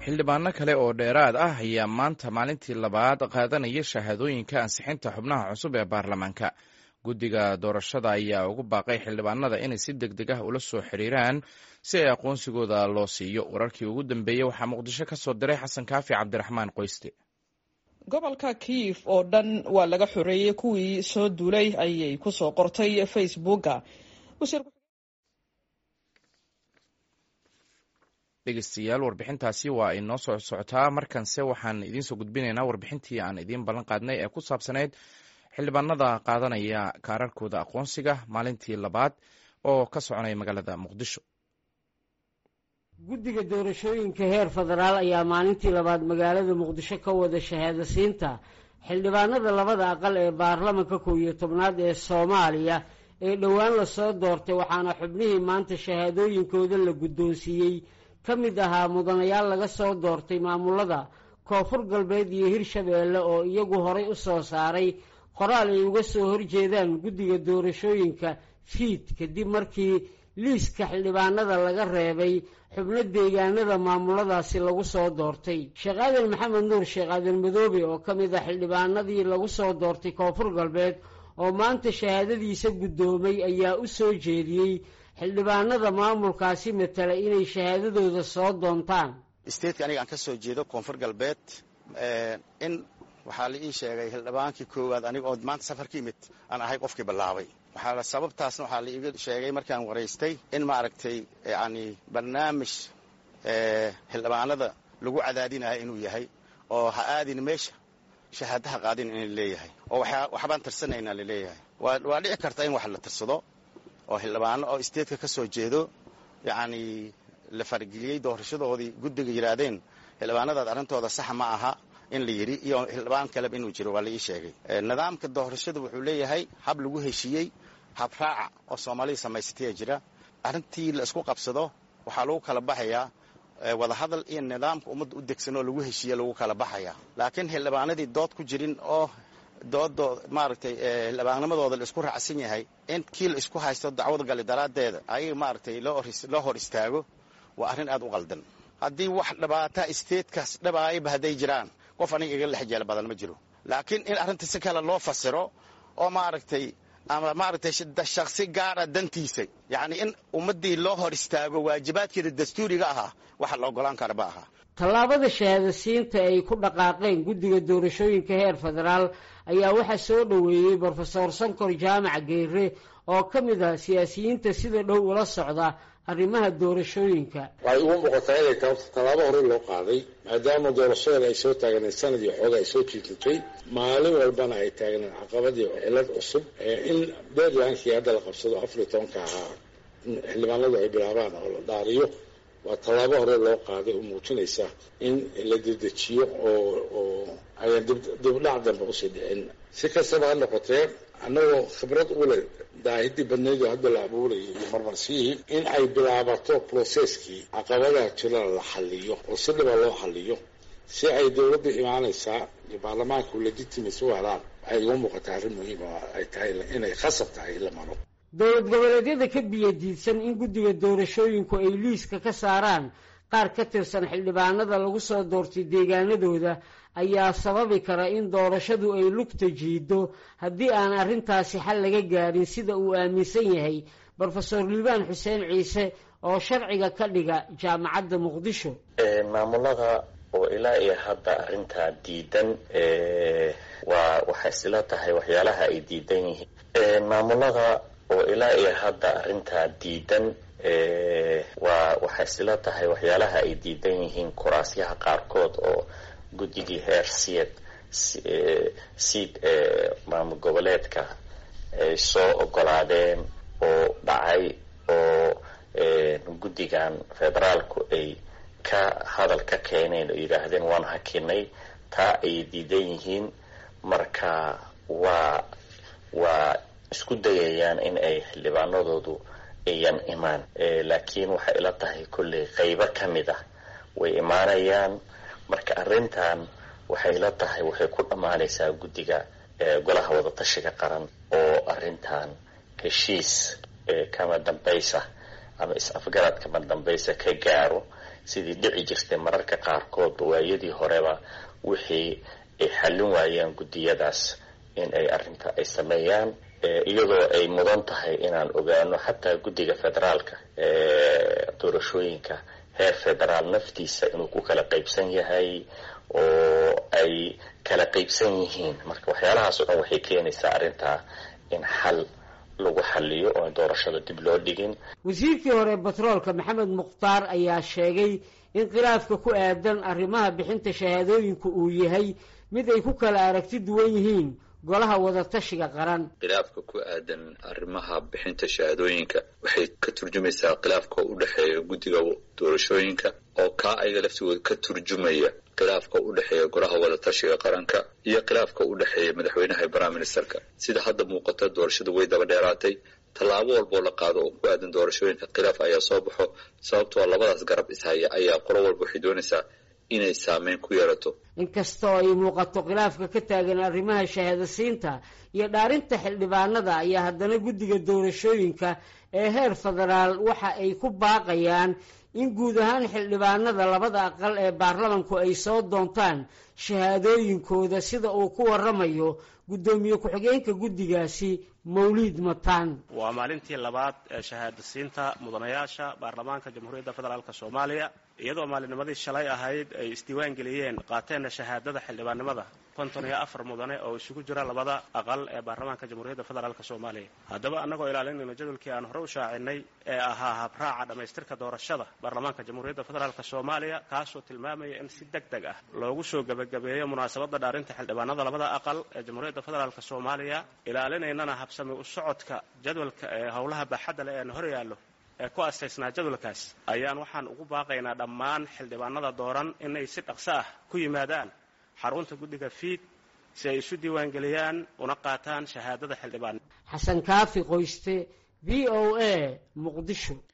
xildhibaano kale oo dheeraad ah ayaa maanta maalintii labaad qaadanaya shahaadooyinka ansixinta xubnaha cusub ee baarlamaanka. Guddiga doorashada ayaa ugu baaqay xildhibaanada inay si degdeg ah ula soo xiriiraan si ay aqoonsigooda loo siiyo. Wararkii ugu dambeeyey waxaa Muqdisho ka soo diray Xasan Kaafi Cabdiraxmaan Qoyste. gobolka Kyiv oo dhan waa laga xoreeyay kuwii soo duulay ayay ku soo qortay Facebooka. dhegeystayaal warbixintaasi waa inoo soo socotaa. markanse waxaan idiin soo gudbinaynaa warbixintii aan idiin ballan qaadnay ee ku saabsaneyd xildhibaanada qaadanaya kaararkooda aqoonsiga maalintii labaad oo ka soconaya magaalada Muqdisho. guddiga doorashooyinka heer federaal ayaa maalintii labaad magaalada Muqdisho ka wada shahaadasiinta xildhibaanada labada aqal ee baarlamaanka 11aad ee Soomaaliya ee dhowaan la soo doortay, waxaana xubnihii maanta shahaadooyinkooda la guddoonsiiyey ka mid ahaa mudanayaal laga soo doortay maamulada Koonfur Galbeed iyo Hirshabeelle oo iyagu horay u soo saaray qoraal ay uga soo horjeedaan guddiga doorashooyinka fiid kadib markii liiska xildhibaanada laga reebay xubno deegaanada maamuladaasi lagu soo doortay. Sheekh Aadan Maxamed Nuur Sheekh Aadan Madoobe oo ka mid ah xildhibaanadii lagu soo doortay Koonfur Galbeed oo maanta shahaadadiisa guddoomay ayaa u soo jeediyey xildhibaanada maamulkaasi matala inay shahaadadooda soo doontaan. isteedka aniga aan ka soo jeedo Koonfur Galbeed in waxaa la ii sheegay xildhibaankii koowaad aniga oo maanta safar ka yimid aan ahay qofkii bilaabay. sababtaasna waxaa la iiga sheegay markaan waraystay in maaragtay yani barnaamij xildhibaanada lagu cadaadinayo inuu yahay oo ha aadin meesha shahaadaha qaadin in leeyahay oo waxbaan tirsanayna la leeyahay. waa dhici karta in wax la tirsado oo xildhibaano oo isteedka ka soo jeedo yani la fargeliyey doorashadoodii guddiga yiraahdeen xildhibaanadaad arrintooda sax ma aha in la yiri iyo xildhibaan kale inuu jiro waa la ii sheegay. nidaamka doorashada wuxuu leeyahay hab lagu heshiiyey, hab raaca oo Soomaaliya samaysatay jira. arrintii la isku qabsado waxaa lagu kala baxayaa wada hadal iyo nidaamka ummadda u degsan oo lagu heshiiye lagu kala baxayaa. laakiin xildhibaanadii dood ku jirin oo doodoo maaragtay xildhibaannimadooda la isku raacsan yahay in kii la isku haysto dacwad gali daraadeeda ayaga maaragtay loo hor istaago waa arrin aad u qaldan. haddii wax dhibaata isteedkaas dhabaayba hadday jiraan qof aniga iga lexjeel badan ma jiro, laakiin in arrinta si kale loo fasiro oo maaragtay ama maaragtay shakhsi gaara dantiisa yani in ummadii loo hor istaago waajibaadkeeda dastuuriga ahaa waxa la ogolaan kara ma aha. tallaabada shahaadasiinta ay ku dhaqaaqeen guddiga doorashooyinka heer federaal ayaa waxaa soo dhoweeyey Professor Sankor Jaamac Geere oo ka mid ah siyaasiyiinta sida dhow ula socda arrimaha doorashooyinka. waxay ugu muuqataa inay tallaabo hore loo qaaday maadaama doorashada ay soo taagneen sanadii xooga ay soo jiitay maalin walbana ay taagneen caqabadii cilad cusub in deadline-kii hadda la qabsado 14 ahaa xildhibaanadu ay bilaabaan oo la dhaariyo. waa tallaabo hore loo qaaday oo muujinaysa in la dedejiyo oo ayaan dib-u-dhac dambe usii dhicin. si kastaba ha noqotee annagoo khibrad u leh daahidii badnayd oo hadda la abuurayay iyo marmarsiyihii in ay bilaabato processkii caqabadaha jirana la xalliyo oo si dhiba loo xalliyo si ay dowladda imaanaysaa iyo baarlamaanku legitimacy u helaan. waxay igu muuqataa arrin muhiim oo ay tahay inay khasab tahay in la maro. dowlad goboleedyada ka biyadiidsan in guddiga doorashooyinku ay liiska ka saaraan qaar ka tirsan xildhibaanada lagu soo doortay deegaanadooda ayaa sababi kara in doorashadu ay lugta jiido haddii aan arrintaasi xal laga gaarin, sida uu aaminsan yahay Professor Liibaan Xuseen Ciise oo sharciga ka dhiga jaamacadda Muqdisho. maamulada oo ilaa iyo hadda arrintaa diidan waxay isla tahay waxyaalaha ay diidan yihiin. maamulada oo ilaa iyo hadda arrintaa diidan waxay isla tahay waxyaalaha ay diidan yihiin kuraasyaha qaarkood oo guddigii heer siid maamul goboleedka ay soo ogolaadeen oo dhacay oo guddigan federaalku ay ka hadal ka keeneen oo yidhaahdeen waan hakinay. taa ay diidan yihiin. marka waa isku dayayaan in ay xildhibaanadoodu ayan imaan, laakiin waxay ila tahay kulley qaybo ka mid ah way imaanayaan. marka arrintan waxay ila tahay waxay ku dhammaanaysaa guddiga golaha wada tashiga qaran oo arrintan heshiis kama dambaysa ama is-afgarad kama dambaysa ka gaaro sidii dhici jirtay mararka qaarkood waayadii horeba wixii ay xallin waayaan guddiyadaas in ay arrinta ay sameeyaan iyadoo ay mudan tahay inaan ogaano xataa guddiga federaalka doorashooyinka heer federaal naftiisa inuu ku kala qaybsan yahay oo ay kala qaybsan yihiin. marka waxyaalahaas oo dhan waxay keenaysaa arrintaa in xal lagu xalliyo oo doorashada dib loo dhigin. wasiirkii hore batroolka maxamed mukhtaar ayaa sheegay in khilaafka ku aadan arrimaha bixinta shahaadooyinku uu yahay mid ay ku kala aragti duwan yihiin golaha wadatashiga qaran. khilaafka ku aadan arrimaha bixinta shahaadooyinka waxay ka turjumaysaa khilaafka u dhexeeya guddiga doorashooyinka oo ayaga laftigooda ka turjumaya khilaafka u dhexeeya golaha wadatashiga qaranka iyo khilaafka u dhexeeya madaxweynaha iyo prime ministerka. sida hadda muuqata doorashada way daba dheeraatay, tallaabo walboo la qaado oo ku aadan doorashooyinka khilaaf ayaa soo baxo, sababtoo labadaas garab ishaya ayaa qolo walba waxay doonaysaa inay saameyn ku yeelato. inkastoo ay muuqato khilaafka ka taagan arrimaha shahaadasiinta iyo dhaarinta xildhibaanada ayaa haddana guddiga doorashooyinka ee heer federaal waxa ay ku baaqayaan in guud ahaan xildhibaanada labada aqal ee baarlamanku ay soo doontaan shahaadooyinkooda sida uu ku waramayo guddoomiye ku-xigeenka guddigaasi mawliid mataan. waa maalintii labaad ee shahaadasiinta mudanayaasha baarlamaanka jamhuuriyadda federaalk soomaaliya, iyadoo maalinimadii shalay ahayd ay isdiiwaan geliyeen qaateenna shahaadada xildhibaannimada 54 mudane oo isugu jira labada aqal ee baarlamaanka jamhuuriyadda federaalk soomaaliya. haddaba annagoo ilaalinayna jadwalkii aan hore u shaacinay ee ahaa habraaca dhammaystirka doorashada baarlamaanka jamhuuriyadda federaalk soomaaliya, kaasoo tilmaamaya in si degdeg ah loogu soo gebagabeeyo munaasabadda dhaarinta xildhibaanada labada aqal ee jamhuuriyadda federaalk soomaaliya, ilaalinaynana habsami u socodka jadwalka ee howlaha baaxadda leh ee hor yaallo ee ku asaysnaa jadwalkaas, ayaan waxaan ugu baaqaynaa dhammaan xildhibaanada dooran inay si dhaqso ah ku yimaadaan xarunta guddiga fiid si ay isu diiwaangeliyaan una qaataan shahaadada xildhibaan. xasan kaafi qoyste, V O A, Muqdisho.